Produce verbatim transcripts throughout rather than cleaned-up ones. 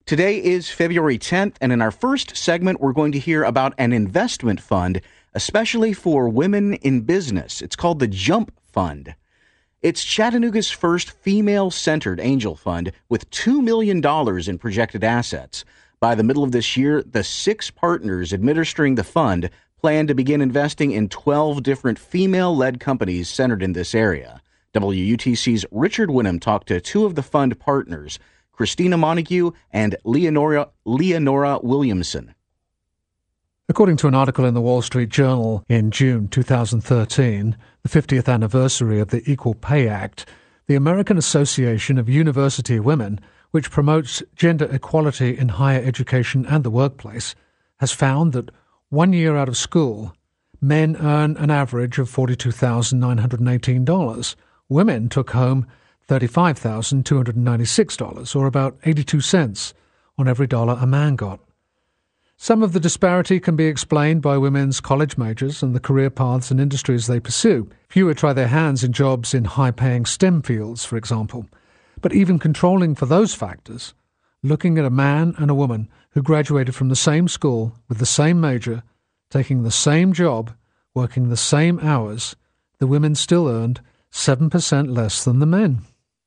Today is February tenth, and in our first segment, we're going to hear about an investment fund, especially for women in business. It's called the Jump Fund. It's Chattanooga's first female-centered angel fund with two million dollars in projected assets. By the middle of this year, the six partners administering the fund plan to begin investing in twelve different female-led companies centered in this area. W U T C's Richard Winham talked to two of the fund partners, Christina Montague and Leonora, Leonora Williamson. According to an article in the Wall Street Journal in June two thousand thirteen, the fiftieth anniversary of the Equal Pay Act, the American Association of University Women, which promotes gender equality in higher education and the workplace, has found that one year out of school, men earn an average of forty-two thousand nine hundred eighteen dollars. Women took home thirty-five thousand two hundred ninety-six dollars, or about eighty-two cents on every dollar a man got. Some of the disparity can be explained by women's college majors and the career paths and industries they pursue. Fewer try their hands in jobs in high-paying STEM fields, for example. But even controlling for those factors, looking at a man and a woman who graduated from the same school with the same major, taking the same job, working the same hours, the women still earned seven percent less than the men.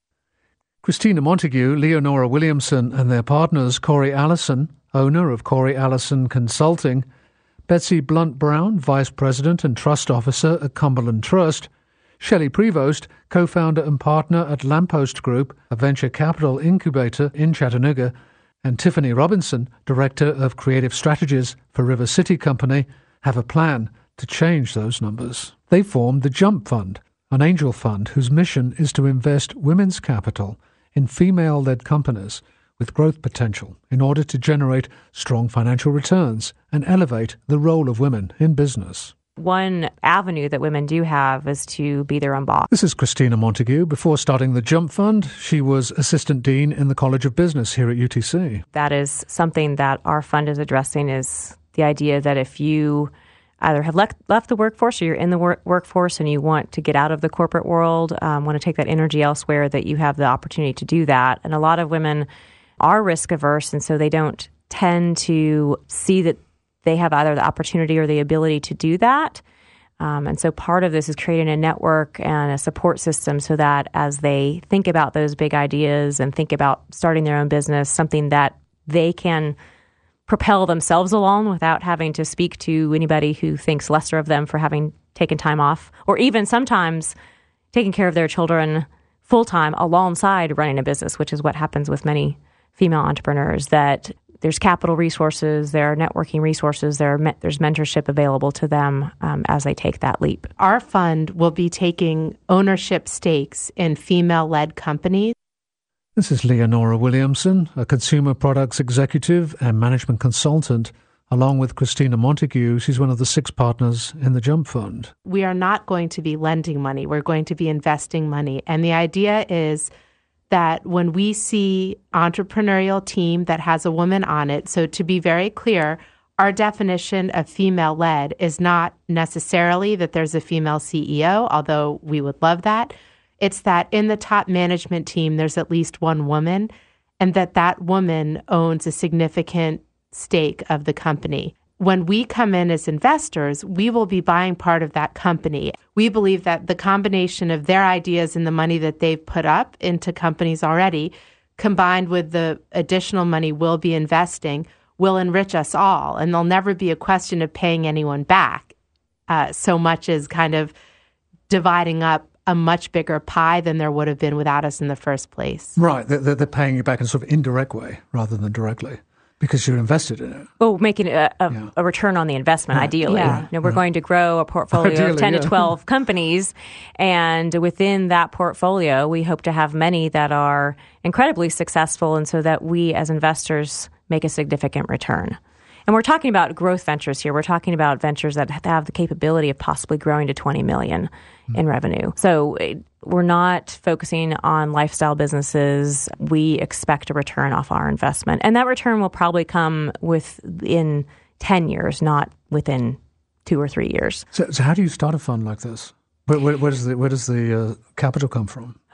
Christina Montague, Leonora Williamson and their partners Corey Allison, owner of Corey Allison Consulting, Betsy Blunt-Brown, Vice President and Trust Officer at Cumberland Trust, Shelley Prevost, co-founder and partner at Lamppost Group, a venture capital incubator in Chattanooga, and Tiffany Robinson, Director of Creative Strategies for River City Company, have a plan to change those numbers. They formed the Jump Fund, an angel fund whose mission is to invest women's capital in female-led companies with growth potential in order to generate strong financial returns and elevate the role of women in business. One avenue that women do have is to be their own boss. This is Christina Montague. Before starting the Jump Fund, she was Assistant Dean in the College of Business here at U T C. That is something that our fund is addressing, is the idea that if you either have left, left the workforce or you're in the work, workforce and you want to get out of the corporate world, um, want to take that energy elsewhere, that you have the opportunity to do that. And a lot of women are risk averse, and so they don't tend to see that they have either the opportunity or the ability to do that. Um, and so part of this is creating a network and a support system so that as they think about those big ideas and think about starting their own business, something that they can propel themselves along without having to speak to anybody who thinks lesser of them for having taken time off, or even sometimes taking care of their children full-time alongside running a business, which is what happens with many female entrepreneurs, that there's capital resources, there are networking resources, there are me- there's mentorship available to them um, as they take that leap. Our fund will be taking ownership stakes in female-led companies. This is Leonora Williamson, a consumer products executive and management consultant. Along with Christina Montague, she's one of the six partners in the Jump Fund. We are not going to be lending money. We're going to be investing money. And the idea is that when we see entrepreneurial team that has a woman on it, so to be very clear, our definition of female-led is not necessarily that there's a female C E O, although we would love that. It's that in the top management team, there's at least one woman, and that that woman owns a significant stake of the company. When we come in as investors, we will be buying part of that company. We believe that the combination of their ideas and the money that they've put up into companies already, combined with the additional money we'll be investing, will enrich us all. And there'll never be a question of paying anyone back uh, so much as kind of dividing up a much bigger pie than there would have been without us in the first place. Right. They're, they're paying you back in a sort of indirect way rather than directly, because you're invested in it. Well, making a, a, yeah. a return on the investment, yeah. ideally. Yeah. You know, we're yeah. going to grow a portfolio Ideally, of ten yeah. to twelve companies, and within that portfolio, we hope to have many that are incredibly successful, and so that we as investors make a significant return. And we're talking about growth ventures here. We're talking about ventures that have the capability of possibly growing to twenty million dollars mm. in revenue. So we're not focusing on lifestyle businesses. We expect a return off our investment. And that return will probably come within ten years, not within two or three years. So, so how do you start a fund like this? Where, where, where does the, where does the uh, capital come from?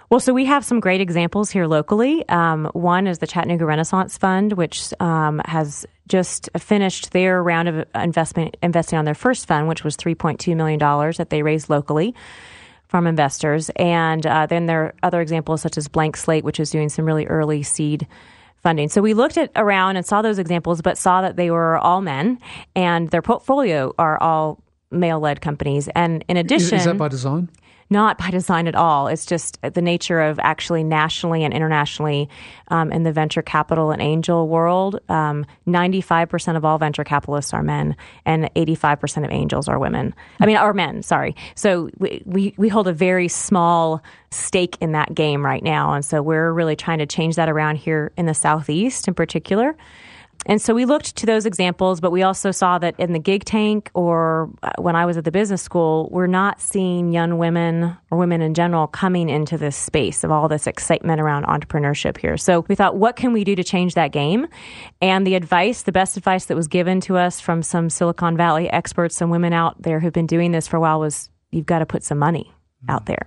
Well, so we have some great examples here locally. Um, one is the Chattanooga Renaissance Fund, which um, has just finished their round of investment investing on their first fund, which was three point two million dollars that they raised locally from investors. And uh, then there are other examples such as Blank Slate, which is doing some really early seed funding. So we looked at around and saw those examples, but saw that they were all men and their portfolio are all male-led companies. And in addition... Is, is that by design? Not by design at all. It's just the nature of actually nationally and internationally um, in the venture capital and angel world. Um, ninety-five percent of all venture capitalists are men, and eighty-five percent of angels are women. I mean, are men, sorry. So we, we, we hold a very small stake in that game right now. And so we're really trying to change that around here in the Southeast in particular. And so we looked to those examples, but we also saw that in the gig tank or when I was at the business school, we're not seeing young women or women in general coming into this space of all this excitement around entrepreneurship here. So we thought, what can we do to change that game? And the advice, the best advice that was given to us from some Silicon Valley experts, some women out there who've been doing this for a while was, you've got to put some money out there.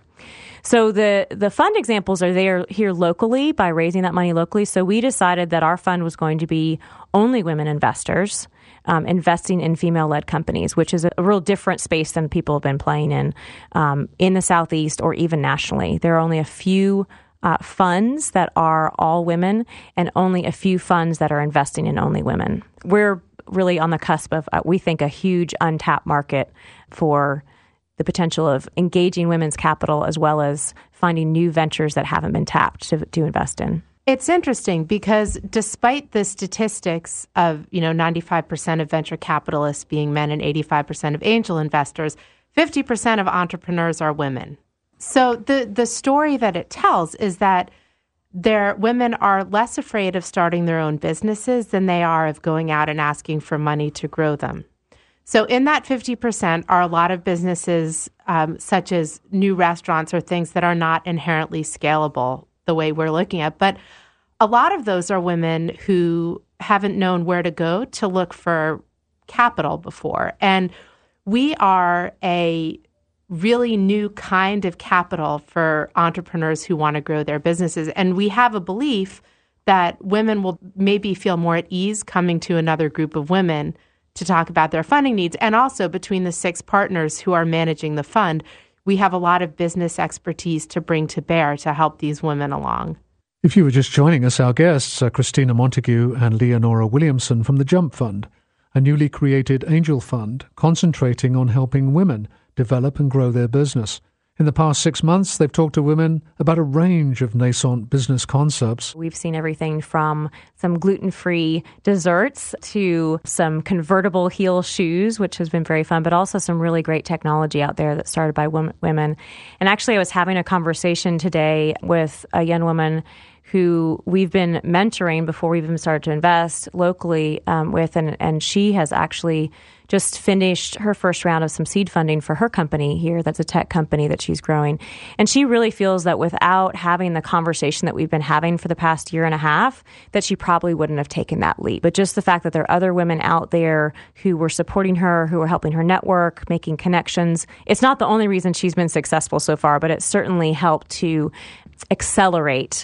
So the, the fund examples are there here locally by raising that money locally. So we decided that our fund was going to be only women investors um, investing in female-led companies, which is a, a real different space than people have been playing in um, in the Southeast or even nationally. There are only a few uh, funds that are all women and only a few funds that are investing in only women. We're really on the cusp of, uh, we think, a huge untapped market for the potential of engaging women's capital as well as finding new ventures that haven't been tapped to, to invest in. It's interesting because despite the statistics of, you know, ninety-five percent of venture capitalists being men and eighty-five percent of angel investors, fifty percent of entrepreneurs are women. So the, the story that it tells is that their women are less afraid of starting their own businesses than they are of going out and asking for money to grow them. So in that fifty percent are a lot of businesses um, such as new restaurants or things that are not inherently scalable the way we're looking at. But a lot of those are women who haven't known where to go to look for capital before. And we are a really new kind of capital for entrepreneurs who want to grow their businesses. And we have a belief that women will maybe feel more at ease coming to another group of women to talk about their funding needs. And also between the six partners who are managing the fund, we have a lot of business expertise to bring to bear to help these women along. If you were just joining us, our guests are Christina Montague and Leonora Williamson from the Jump Fund, a newly created angel fund concentrating on helping women develop and grow their business. In the past six months, they've talked to women about a range of nascent business concepts. We've seen everything from some gluten-free desserts to some convertible heel shoes, which has been very fun, but also some really great technology out there that's started by women. And actually, I was having a conversation today with a young woman who we've been mentoring before we've even started to invest locally um, with, and, and she has actually just finished her first round of some seed funding for her company here. That's a tech company that she's growing. And she really feels that without having the conversation that we've been having for the past year and a half, that she probably wouldn't have taken that leap. But just the fact that there are other women out there who were supporting her, who were helping her network, making connections, it's not the only reason she's been successful so far, but it certainly helped to accelerate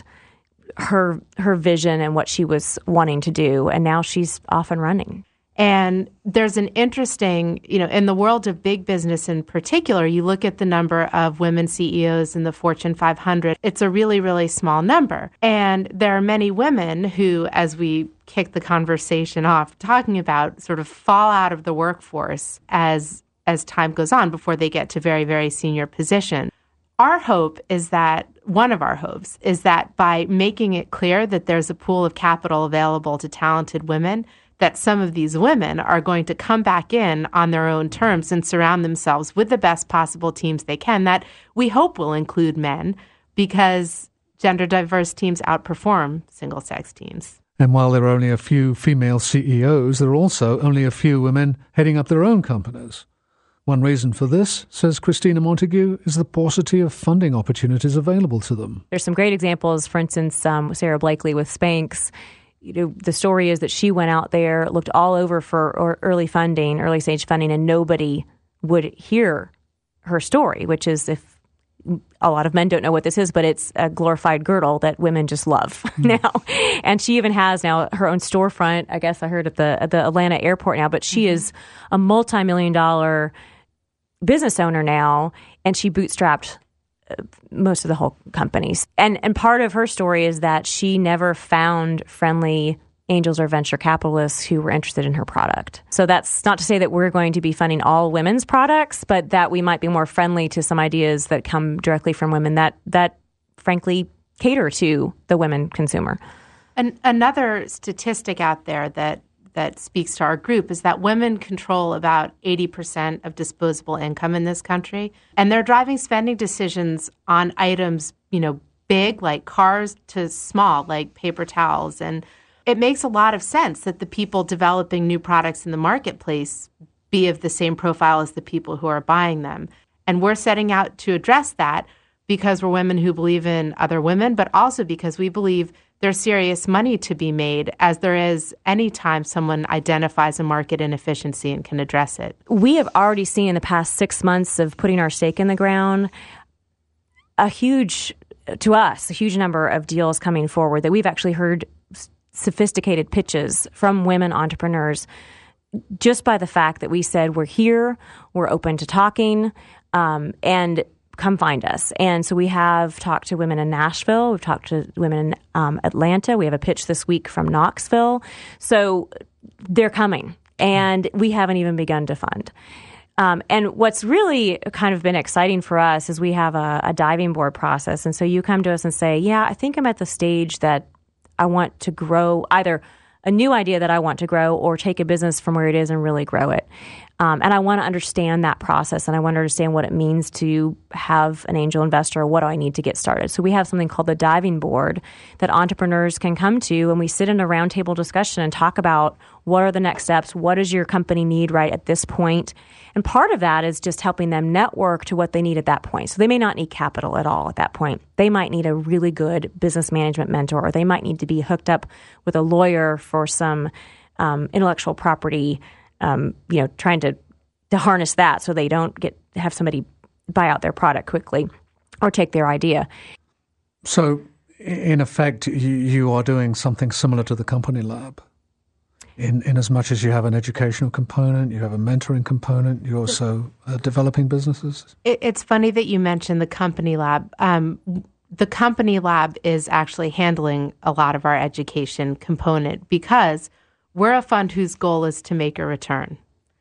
her her vision and what she was wanting to do. And now she's off and running. And there's an interesting, you know, in the world of big business in particular, you look at the number of women C E Os in the Fortune five hundred, it's a really, really small number. And there are many women who, as we kick the conversation off, talking about sort of fall out of the workforce as as time goes on before they get to very, very senior position. Our hope is that, one of our hopes is that by making it clear that there's a pool of capital available to talented women, that some of these women are going to come back in on their own terms and surround themselves with the best possible teams they can, that we hope will include men, because gender diverse teams outperform single-sex teams. And while there are only a few female C E Os, there are also only a few women heading up their own companies. One reason for this, says Christina Montague, is the paucity of funding opportunities available to them. There's some great examples. For instance, um, Sarah Blakely with Spanx. You know, the story is that she went out there, looked all over for early funding, early stage funding, and nobody would hear her story, which is if a lot of men don't know what this is, but it's a glorified girdle that women just love mm. now. And she even has now her own storefront, I guess I heard at the at the Atlanta airport now, but she mm-hmm. is a multi-million dollar business owner now, and she bootstrapped most of the whole companies. And and part of her story is that she never found friendly angels or venture capitalists who were interested in her product. So that's not to say that we're going to be funding all women's products, but that we might be more friendly to some ideas that come directly from women that, that frankly, cater to the women consumer. And another statistic out there that that speaks to our group is that women control about eighty percent of disposable income in this country. And they're driving spending decisions on items, you know, big like cars to small like paper towels. And it makes a lot of sense that the people developing new products in the marketplace be of the same profile as the people who are buying them. And we're setting out to address that because we're women who believe in other women, but also because we believe there's serious money to be made, as there is any time someone identifies a market inefficiency and can address it. We have already seen in the past six months of putting our stake in the ground a huge, to us, a huge number of deals coming forward that we've actually heard sophisticated pitches from women entrepreneurs just by the fact that we said we're here, we're open to talking, um, and come find us. And so we have talked to women in Nashville. We've talked to women in um, Atlanta. We have a pitch this week from Knoxville. So they're coming, and we haven't even begun to fund. Um, and what's really kind of been exciting for us is we have a, a diving board process. And so you come to us and say, yeah, I think I'm at the stage that I want to grow either a new idea that I want to grow or take a business from where it is and really grow it. Um, and I want to understand that process, and I want to understand what it means to have an angel investor. What do I need to get started? So we have something called the diving board that entrepreneurs can come to, and we sit in a roundtable discussion and talk about what are the next steps, what does your company need right at this point? And part of that is just helping them network to what they need at that point. So they may not need capital at all at that point. They might need a really good business management mentor, or they might need to be hooked up with a lawyer for some um, intellectual property, um, you know, trying to, to harness that so they don't get have somebody buy out their product quickly or take their idea. So in effect, you, you are doing something similar to the Company Lab. In, in as much as you have an educational component, you have a mentoring component, you're also uh, developing businesses? It, it's funny that you mentioned the Company Lab. Um, the Company Lab is actually handling a lot of our education component because we're a fund whose goal is to make a return.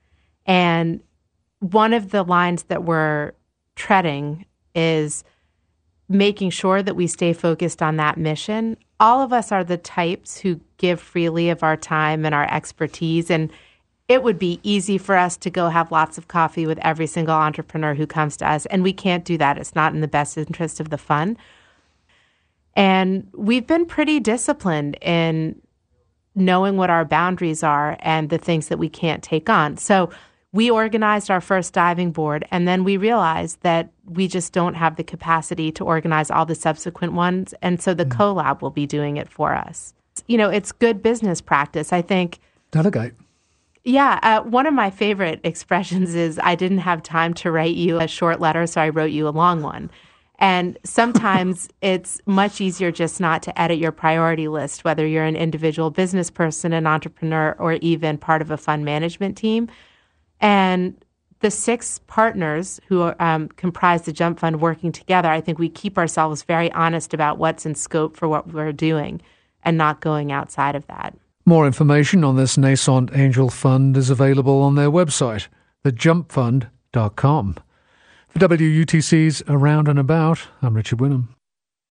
And one of the lines that we're treading is making sure that we stay focused on that mission. All of us are the types who give freely of our time and our expertise, and it would be easy for us to go have lots of coffee with every single entrepreneur who comes to us, and we can't do that. It's not in the best interest of the fund. And we've been pretty disciplined in knowing what our boundaries are and the things that we can't take on. So we organized our first diving board, and then we realized that we just don't have the capacity to organize all the subsequent ones. And so the mm. CoLab will be doing it for us. You know, it's good business practice, I think. Delegate. Yeah. Uh, one of my favorite expressions is, I didn't have time to write you a short letter, so I wrote you a long one. And sometimes it's much easier just not to edit your priority list, whether you're an individual business person, an entrepreneur, or even part of a fund management team. And the six partners who um, comprise the Jump Fund working together, I think we keep ourselves very honest about what's in scope for what we're doing and not going outside of that. More information on this nascent angel fund is available on their website, the jump fund dot com. For W U T C's Around and About, I'm Richard Winham.